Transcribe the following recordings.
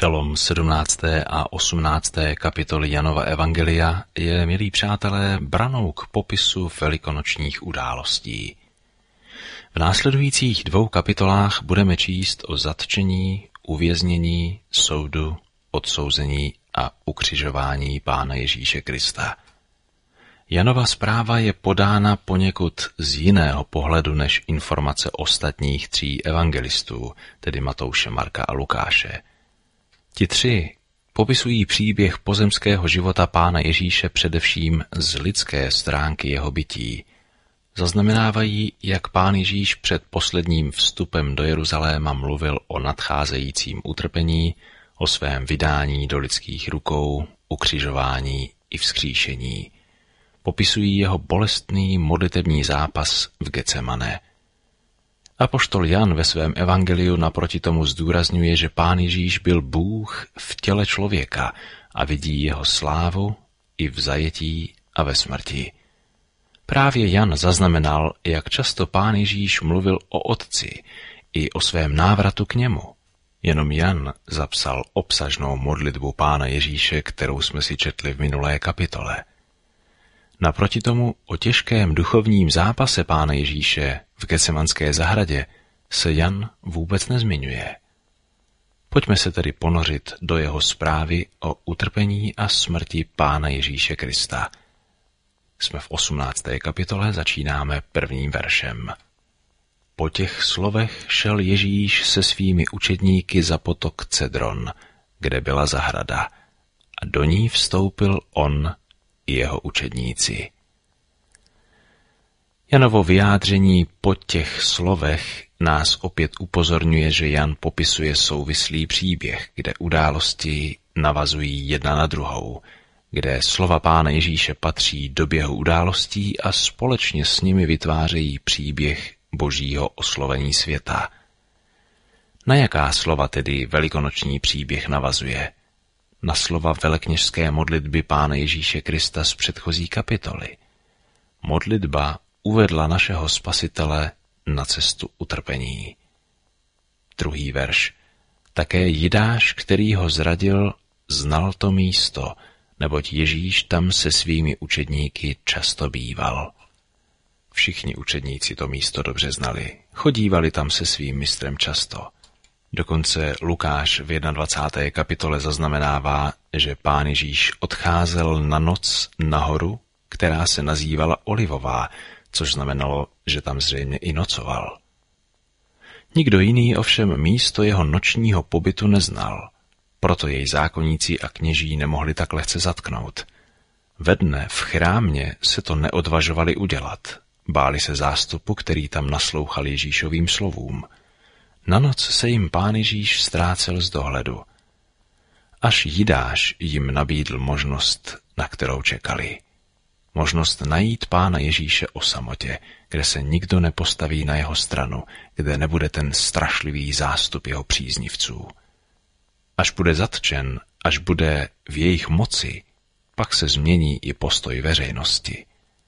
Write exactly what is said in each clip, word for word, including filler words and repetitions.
Přelom sedmnácté a osmnácté kapitoly Janova evangelia je, milí přátelé, branou k popisu velikonočních událostí. V následujících dvou kapitolách budeme číst o zatčení, uvěznění, soudu, odsouzení a ukřižování Pána Ježíše Krista. Janova zpráva je podána poněkud z jiného pohledu než informace ostatních tří evangelistů, tedy Matouše, Marka a Lukáše. Ti tři popisují příběh pozemského života Pána Ježíše především z lidské stránky jeho bytí. Zaznamenávají, jak Pán Ježíš před posledním vstupem do Jeruzaléma mluvil o nadcházejícím utrpení, o svém vydání do lidských rukou, ukřižování i vzkříšení. Popisují jeho bolestný modlitební zápas v Getsemane. Apoštol Jan ve svém evangeliu naproti tomu zdůrazňuje, že Pán Ježíš byl Bůh v těle člověka a vidí jeho slávu i v zajetí a ve smrti. Právě Jan zaznamenal, jak často Pán Ježíš mluvil o Otci i o svém návratu k němu. Jenom Jan zapsal obsažnou modlitbu Pána Ježíše, kterou jsme si četli v minulé kapitole. Naproti tomu o těžkém duchovním zápase Pána Ježíše v Getsemanské zahradě se Jan vůbec nezmiňuje. Pojďme se tedy ponořit do jeho zprávy o utrpení a smrti Pána Ježíše Krista. Jsme v osmnácté kapitole, začínáme prvním veršem. Po těch slovech šel Ježíš se svými učedníky za potok Cedron, kde byla zahrada, a do ní vstoupil on i jeho učedníci. Janovo vyjádření po těch slovech nás opět upozorňuje, že Jan popisuje souvislý příběh, kde události navazují jedna na druhou, kde slova Pána Ježíše patří do běhu událostí a společně s nimi vytvářejí příběh Božího oslovení světa. Na jaká slova tedy velikonoční příběh navazuje? Na slova velekněžské modlitby Pána Ježíše Krista z předchozí kapitoly. Modlitba uvedla našeho Spasitele na cestu utrpení. Druhý verš. Také Jidáš, který ho zradil, znal to místo, neboť Ježíš tam se svými učedníky často býval. Všichni učedníci to místo dobře znali, chodívali tam se svým mistrem často. Dokonce Lukáš v dvacáté první kapitole zaznamenává, že Pán Ježíš odcházel na noc nahoru, která se nazývala Olivová, což znamenalo, že tam zřejmě i nocoval. Nikdo jiný ovšem místo jeho nočního pobytu neznal, proto jej zákonníci a kněží nemohli tak lehce zatknout. Ve dne v chrámě se to neodvažovali udělat, báli se zástupu, který tam naslouchal Ježíšovým slovům. Na noc se jim Pán Ježíš ztrácel z dohledu. Až Jidáš jim nabídl možnost, na kterou čekali. Možnost najít Pána Ježíše o samotě, kde se nikdo nepostaví na jeho stranu, kde nebude ten strašlivý zástup jeho příznivců. Až bude zatčen, až bude v jejich moci, pak se změní i postoj veřejnosti.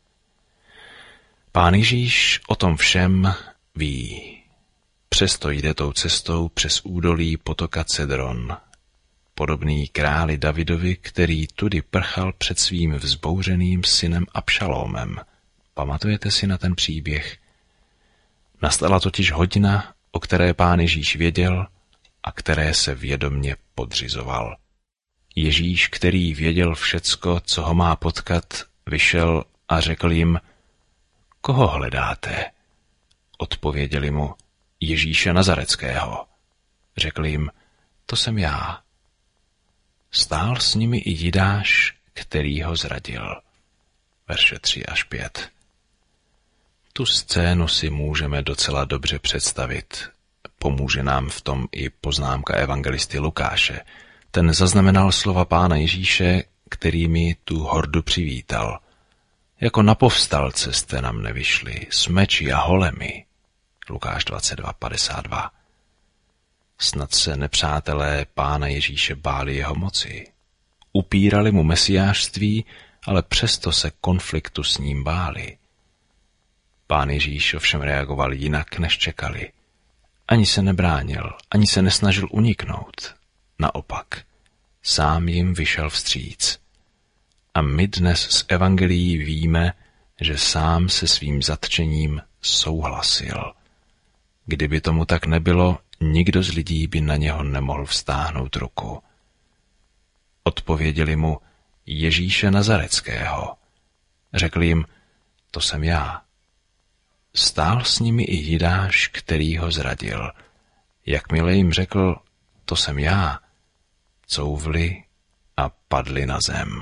Pán Ježíš o tom všem ví. Přesto jde tou cestou přes údolí potoka Cedron, podobný králi Davidovi, který tudy prchal před svým vzbouřeným synem Abšalómem. Pamatujete si na ten příběh? Nastala totiž hodina, o které Pán Ježíš věděl a které se vědomně podřizoval. Ježíš, který věděl všecko, co ho má potkat, vyšel a řekl jim: Koho hledáte? Odpověděli mu: Ježíše Nazareckého. Řekl jim: To jsem já. Stál s nimi i Jidáš, který ho zradil. Verše tři až pět. Tu scénu si můžeme docela dobře představit. Pomůže nám v tom i poznámka evangelisty Lukáše. Ten zaznamenal slova Pána Ježíše, kterými tu hordu přivítal. Jako na povstalce jste nám nevyšli, s meči a holemi. Lukáš dvacet dva padesát dva. Snad se nepřátelé Pána Ježíše báli jeho moci. Upírali mu mesiášství, ale přesto se konfliktu s ním báli. Pán Ježíš ovšem reagoval jinak, než čekali. Ani se nebránil, ani se nesnažil uniknout. naopak, sám jim vyšel vstříc. A my dnes z evangelií víme, že sám se svým zatčením souhlasil. Kdyby tomu tak nebylo, nikdo z lidí by na něho nemohl vztáhnout ruku. Odpověděli mu: Ježíše Nazareckého. Řekl jim: To jsem já. Stál s nimi i Jidáš, který ho zradil. Jakmile jim řekl: To jsem já, couvli a padli na zem.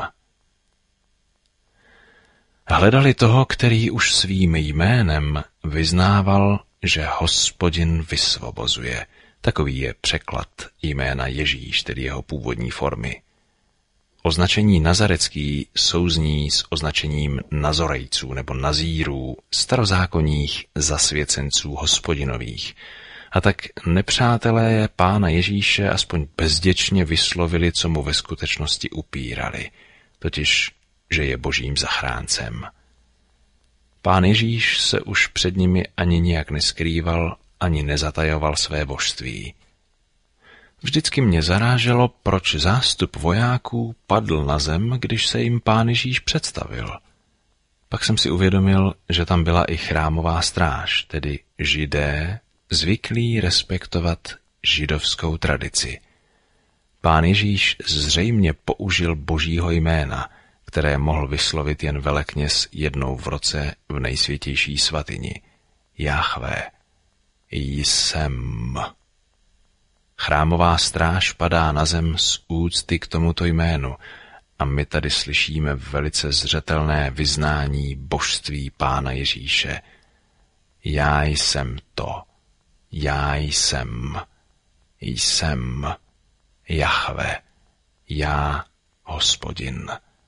Hledali toho, který už svým jménem vyznával, že Hospodin vysvobozuje. Takový je překlad jména Ježíš, tedy jeho původní formy. Označení nazarecký souzní s označením nazorejců nebo nazírů, starozákonních zasvěcenců hospodinových. A tak nepřátelé Pána Ježíše aspoň bezděčně vyslovili, co mu ve skutečnosti upírali, totiž, že je božím zachráncem. Pán Ježíš se už před nimi ani nijak neskrýval, ani nezatajoval své božství. Vždycky mě zaráželo, proč zástup vojáků padl na zem, když se jim Pán Ježíš představil. Pak jsem si uvědomil, že tam byla i chrámová stráž, tedy Židé, zvyklí respektovat židovskou tradici. Pán Ježíš zřejmě použil božího jména, které mohl vyslovit jen velekněz jednou v roce v nejsvětější svatyni. Jahve, jsem. Chrámová stráž padá na zem z úcty k tomuto jménu a my tady slyšíme velice zřetelné vyznání božství Pána Ježíše. Já jsem to, já jsem, jsem Jahve, já Hospodin.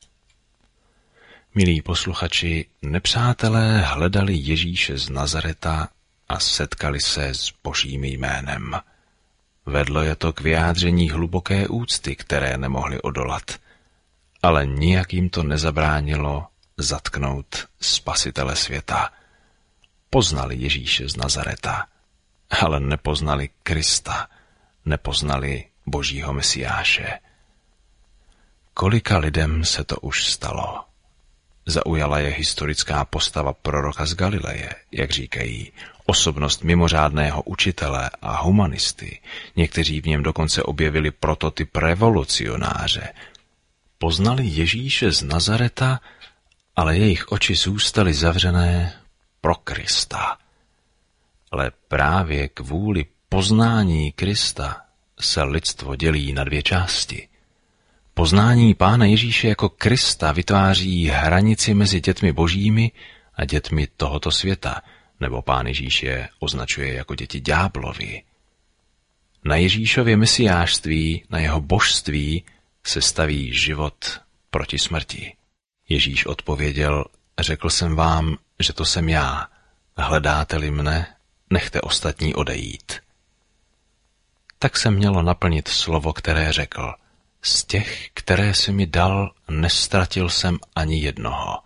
Milí posluchači, nepřátelé hledali Ježíše z Nazareta a setkali se s božím jménem. Vedlo je to k vyjádření hluboké úcty, které nemohli odolat, ale nijak jim to nezabránilo zatknout Spasitele světa. Poznali Ježíše z Nazareta, ale nepoznali Krista, nepoznali božího Mesiáše. Kolika lidem se to už stalo? Zaujala je historická postava proroka z Galileje, jak říkají, osobnost mimořádného učitele a humanisty. Někteří v něm dokonce objevili prototyp revolucionáře. Poznali Ježíše z Nazareta, ale jejich oči zůstaly zavřené pro Krista. Ale právě kvůli poznání Krista se lidstvo dělí na dvě části. Poznání Pána Ježíše jako Krista vytváří hranici mezi dětmi božími a dětmi tohoto světa, nebo Pán Ježíš je označuje jako děti ďáblovi. Na Ježíšově mesiášství, na jeho božství se staví život proti smrti. Ježíš odpověděl: Řekl jsem vám, že to jsem já. Hledáte-li mne, nechte ostatní odejít. Tak se mělo naplnit slovo, které řekl: Z těch, které jsi mi dal, nestratil jsem ani jednoho.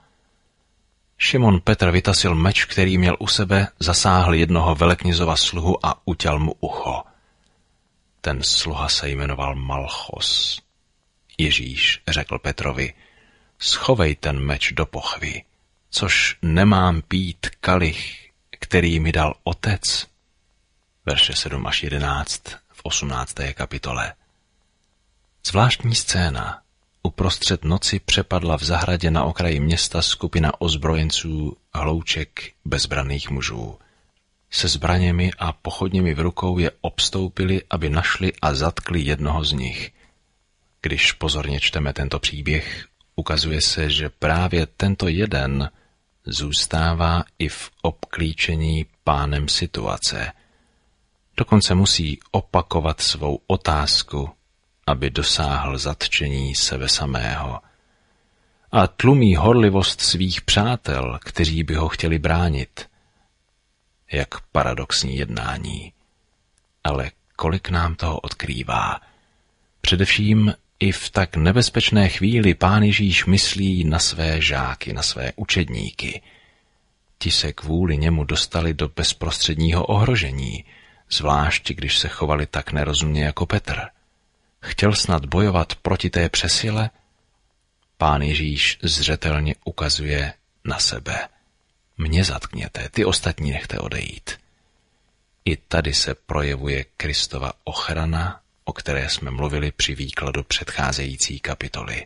Šimon Petr vytasil meč, který měl u sebe, zasáhl jednoho veleknězova sluhu a uťal mu ucho. Ten sluha se jmenoval Malchos. Ježíš řekl Petrovi: Schovej ten meč do pochvy, což nemám pít kalich, který mi dal Otec. Verše sedm až jedenáct v osmnácté kapitole. Zvláštní scéna. Uprostřed noci přepadla v zahradě na okraji města skupina ozbrojenců, hlouček, bezbranných mužů. Se zbraněmi a pochodněmi v rukou je obstoupili, aby našli a zatkli jednoho z nich. Když pozorně čteme tento příběh, ukazuje se, že právě tento jeden zůstává i v obklíčení pánem situace. Dokonce musí opakovat svou otázku, aby dosáhl zatčení sebe samého. A tlumí horlivost svých přátel, kteří by ho chtěli bránit. Jak paradoxní jednání. Ale kolik nám toho odkrývá. Především i v tak nebezpečné chvíli Pán Ježíš myslí na své žáky, na své učedníky. Ti se kvůli němu dostali do bezprostředního ohrožení, zvlášť když se chovali tak nerozumně jako Petr. chtěl snad bojovat proti té přesile? Pán Ježíš zřetelně ukazuje na sebe. Mě zatkněte, ty ostatní nechte odejít. I tady se projevuje Kristova ochrana, o které jsme mluvili při výkladu předcházející kapitoly.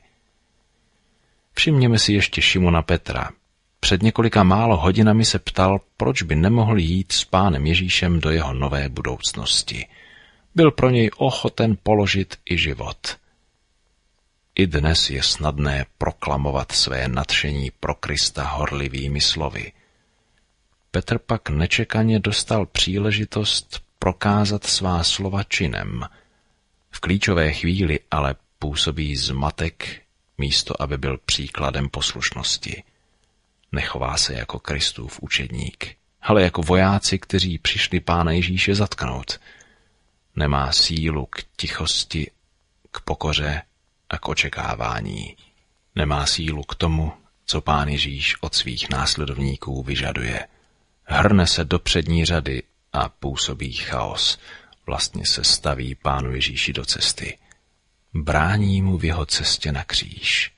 Všimněme si ještě Šimona Petra. Před několika málo hodinami se ptal, proč by nemohl jít s Pánem Ježíšem do jeho nové budoucnosti. Byl pro něj ochoten položit i život. I dnes je snadné proklamovat své nadšení pro Krista horlivými slovy. Petr pak nečekaně dostal příležitost prokázat svá slova činem. V klíčové chvíli ale působí zmatek, místo aby byl příkladem poslušnosti. Nechová se jako Kristův učedník, ale jako vojáci, kteří přišli Pána Ježíše zatknout. Nemá sílu k tichosti, k pokoře a k očekávání. Nemá sílu k tomu, co Pán Ježíš od svých následovníků vyžaduje. Hrne se do přední řady a působí chaos. Vlastně se staví Pánu Ježíši do cesty. Brání mu v jeho cestě na kříž.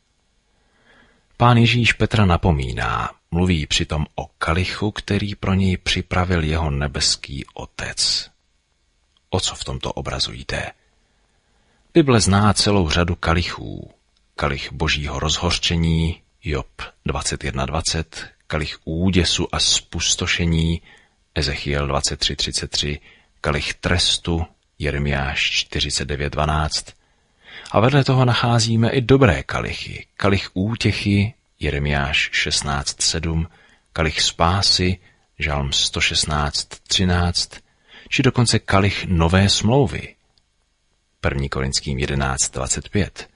Pán Ježíš Petra napomíná, mluví přitom o kalichu, který pro něj připravil jeho nebeský Otec. O co v tomto obrazu jde? Bible zná celou řadu kalichů. Kalich božího rozhořčení, Job dvacet jedna dvacet, kalich úděsu a spustošení, Ezechiel dvacet tři třicet tři, kalich trestu, Jeremiáš čtyřicet devět dvanáct. A vedle toho nacházíme i dobré kalichy. Kalich útěchy, Jeremiáš šestnáct sedm, kalich spásy, Žalm sto šestnáct třináct, či dokonce kalich nové smlouvy, první Korinským jedenáct dvacet pět.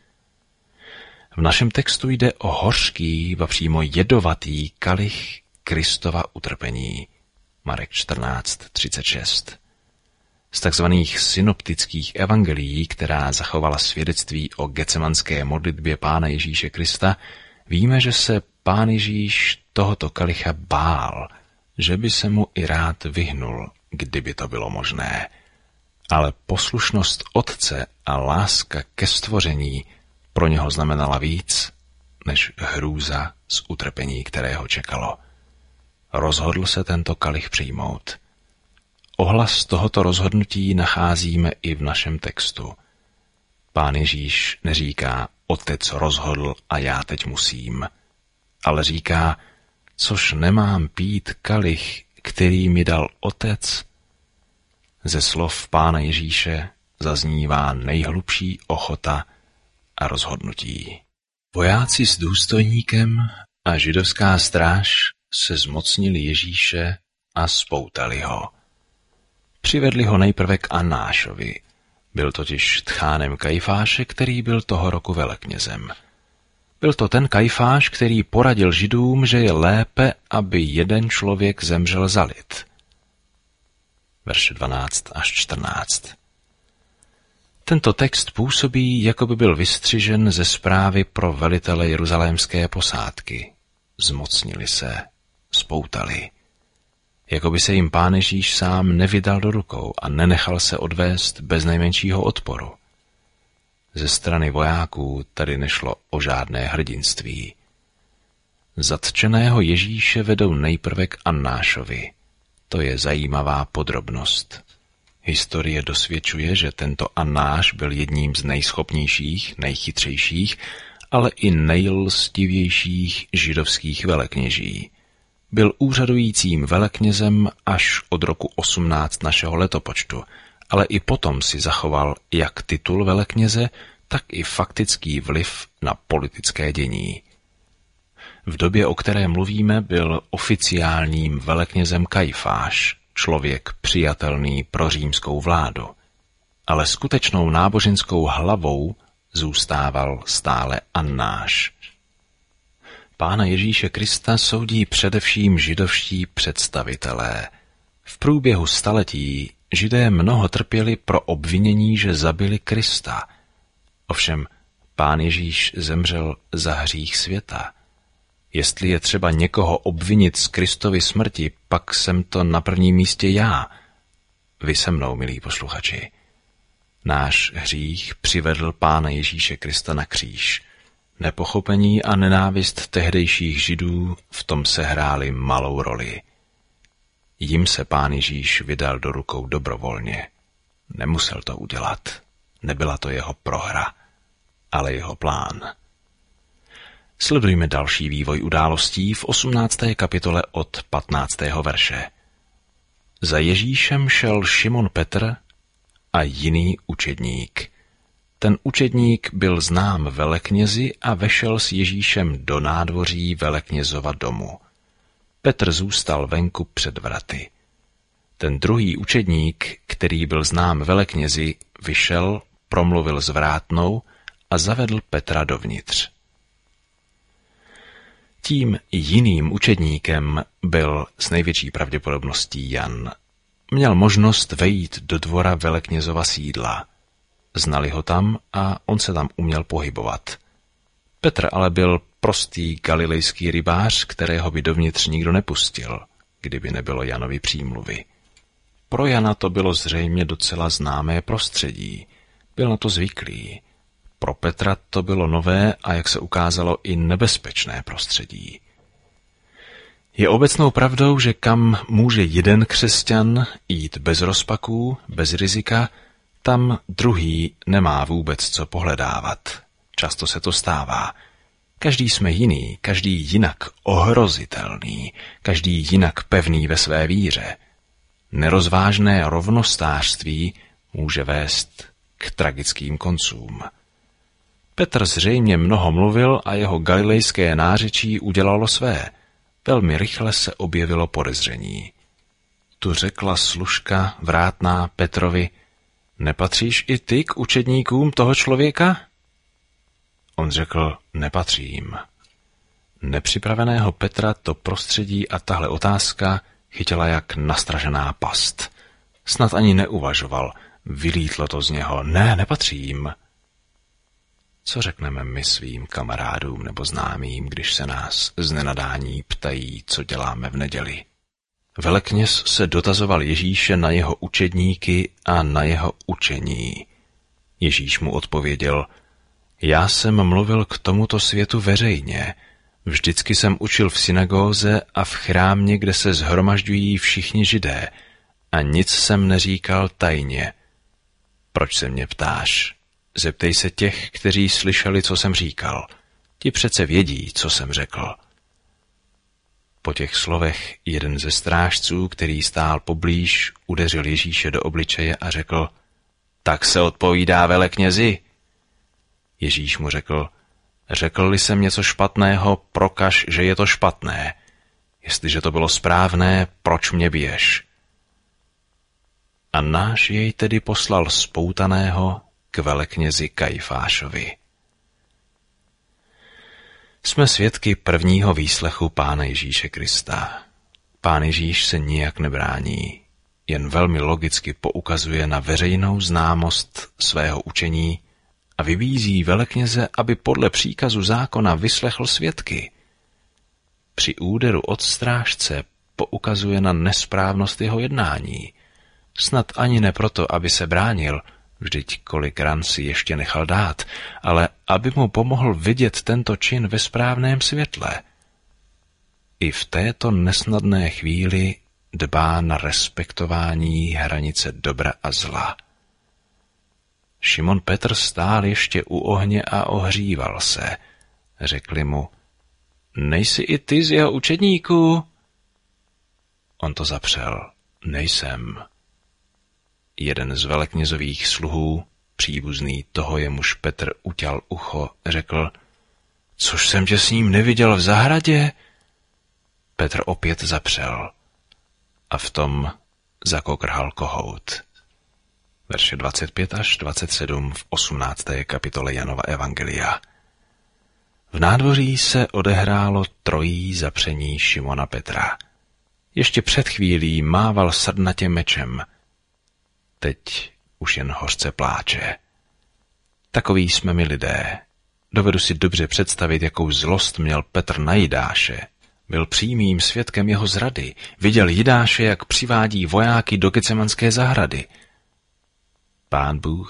V našem textu jde o hořký, ba přímo jedovatý kalich Kristova utrpení, Marek čtrnáct třicet šest. Z takzvaných synoptických evangelií, která zachovala svědectví o getsemanské modlitbě Pána Ježíše Krista, víme, že se Pán Ježíš tohoto kalicha bál, že by se mu i rád vyhnul, kdyby to bylo možné. Ale poslušnost Otce a láska ke stvoření pro něho znamenala víc, než hrůza z utrpení, kterého čekalo. Rozhodl se tento kalich přijmout. Ohlas tohoto rozhodnutí nacházíme i v našem textu. Pán Ježíš neříká, Otec rozhodl a já teď musím, ale říká, což nemám pít kalich, který mi dal Otec. Ze slov Pána Ježíše zaznívá nejhlubší ochota a rozhodnutí. Vojáci s důstojníkem a židovská stráž se zmocnili Ježíše a spoutali ho. Přivedli ho nejprve k Annášovi. Byl totiž tchánem Kajfáše, který byl toho roku veleknězem. Byl to ten Kajfáš, který poradil Židům, že je lépe, aby jeden člověk zemřel za lid. Verše dvanáct až čtrnáct. Tento text působí, jako by byl vystřižen ze zprávy pro velitele jeruzalémské posádky. Zmocnili se, spoutali. Jako by se jim Pán Ježíš sám nevydal do rukou a nenechal se odvést bez nejmenšího odporu. Ze strany vojáků tady nešlo o žádné hrdinství. Zatčeného Ježíše vedou nejprve k Annášovi. To je zajímavá podrobnost. Historie dosvědčuje, že tento Annáš byl jedním z nejschopnějších, nejchytřejších, ale i nejlstivějších židovských velekněží. Byl úřadujícím veleknězem až od roku osmnáct našeho letopočtu, ale i potom si zachoval jak titul velekněze, tak i faktický vliv na politické dění. V době, o které mluvíme, byl oficiálním veleknězem Kajfáš, člověk přijatelný pro římskou vládu, ale skutečnou náboženskou hlavou zůstával stále Annáš. Pána Ježíše Krista soudí především židovští představitelé. V průběhu staletí Židé mnoho trpěli pro obvinění, že zabili Krista. Ovšem, Pán Ježíš zemřel za hřích světa. Jestli je třeba někoho obvinit z Kristovy smrti, pak jsem to na prvním místě já. Vy se mnou, milí posluchači. Náš hřích přivedl Pána Ježíše Krista na kříž. Nepochopení a nenávist tehdejších Židů v tom sehrály malou roli. Jim se Pán Ježíš vydal do rukou dobrovolně. Nemusel to udělat. Nebyla to jeho prohra, ale jeho plán. Sledujme další vývoj událostí v osmnácté kapitole od patnáctého verše. Za Ježíšem šel Šimon Petr a jiný učedník. Ten učedník byl znám veleknězi a vešel s Ježíšem do nádvoří veleknězova domu. Petr zůstal venku před vraty. Ten druhý učedník, který byl znám veleknězi, vyšel, promluvil s vrátnou a zavedl Petra dovnitř. Tím jiným učedníkem byl s největší pravděpodobností Jan. Měl možnost vejít do dvora veleknězova sídla. Znali ho tam a on se tam uměl pohybovat. Petr ale byl prostý galilejský rybář, kterého by dovnitř nikdo nepustil, kdyby nebylo Janovy přímluvy. Pro Jana to bylo zřejmě docela známé prostředí. Byl na to zvyklý. Pro Petra to bylo nové a, jak se ukázalo, i nebezpečné prostředí. Je obecnou pravdou, že kam může jeden křesťan jít bez rozpaků, bez rizika, tam druhý nemá vůbec co pohledávat. Často se to stává. Každý jsme jiný, každý jinak ohrozitelný, každý jinak pevný ve své víře. Nerozvážné rovnostářství může vést k tragickým koncům. Petr zřejmě mnoho mluvil a jeho galilejské nářečí udělalo své. Velmi rychle se objevilo podezření. Tu řekla služka vrátná Petrovi: nepatříš i ty k učedníkům toho člověka? On řekl: nepatřím. Nepřipraveného Petra to prostředí a tahle otázka chytila jak nastražená past. Snad ani neuvažoval, vylítlo to z něho: ne, nepatřím. Co řekneme my svým kamarádům nebo známým, když se nás z nenadání ptají, co děláme v neděli? Velekněz se dotazoval Ježíše na jeho učedníky a na jeho učení. Ježíš mu odpověděl: já jsem mluvil k tomuto světu veřejně. Vždycky jsem učil v synagóze a v chrámě, kde se shromažďují všichni Židé, a nic jsem neříkal tajně. Proč se mě ptáš? Zeptej se těch, kteří slyšeli, co jsem říkal. Ti přece vědí, co jsem řekl. Po těch slovech jeden ze strážců, který stál poblíž, udeřil Ježíše do obličeje a řekl: tak se odpovídá veleknězi. Ježíš mu řekl: řekl-li jsem něco špatného, prokaž, že je to špatné. Jestliže to bylo správné, proč mě biješ? A náš jej tedy poslal spoutaného k veleknězi Kajfášovi. Jsme svědky prvního výslechu Pána Ježíše Krista. Pán Ježíš se nijak nebrání, jen velmi logicky poukazuje na veřejnou známost svého učení a vybízí velekněze, aby podle příkazu zákona vyslechl svědky. Při úderu od strážce poukazuje na nesprávnost jeho jednání. Snad ani ne proto, aby se bránil, vždyť kolik ran si ještě nechal dát, ale aby mu pomohl vidět tento čin ve správném světle. I v této nesnadné chvíli dbá na respektování hranice dobra a zla. Šimon Petr stál ještě u ohně a ohříval se. Řekli mu: nejsi i ty z jeho učedníků? On to zapřel: nejsem. Jeden z veleknězových sluhů, příbuzný toho, jemuž Petr uťal ucho, řekl: což jsem tě s ním neviděl v zahradě? Petr opět zapřel a v tom zakokrhal kohout. Verše dvacet pět až dvacet sedm v osmnácté kapitole Janova evangelia. V nádvoří se odehrálo trojí zapření Šimona Petra. Ještě před chvílí mával srdnatě mečem. Teď už jen hořce pláče. Takoví jsme my lidé. Dovedu si dobře představit, jakou zlost měl Petr na Jidáše. Byl přímým svědkem jeho zrady. Viděl Jidáše, jak přivádí vojáky do Getsemanské zahrady. Pán Bůh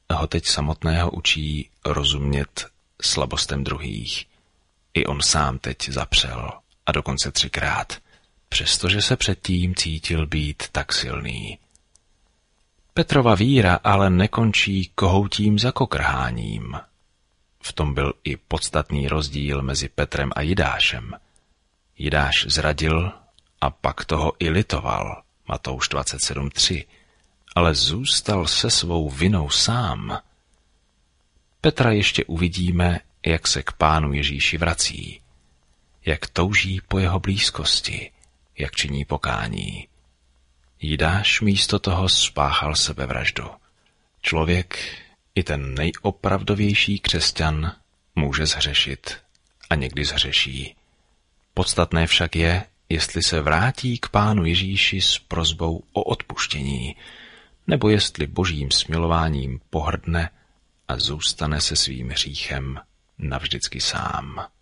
ho teď samotného učí rozumět slabostem druhých. I on sám teď zapřel, a dokonce třikrát, přestože se předtím cítil být tak silný. Petrova víra ale nekončí kohoutím za kokrháním. V tom byl i podstatný rozdíl mezi Petrem a Jidášem. Jidáš zradil a pak toho i litoval, Matouš dvacet sedm tři, ale zůstal se svou vinou sám. Petra ještě uvidíme, jak se k Pánu Ježíši vrací, jak touží po jeho blízkosti, jak činí pokání. Jidáš místo toho spáchal sebevraždu. Člověk, i ten nejopravdovější křesťan, může zhřešit a někdy zhřeší. Podstatné však je, jestli se vrátí k Pánu Ježíši s prosbou o odpuštění, nebo jestli božím smilováním pohrdne a zůstane se svým hříchem navždycky sám.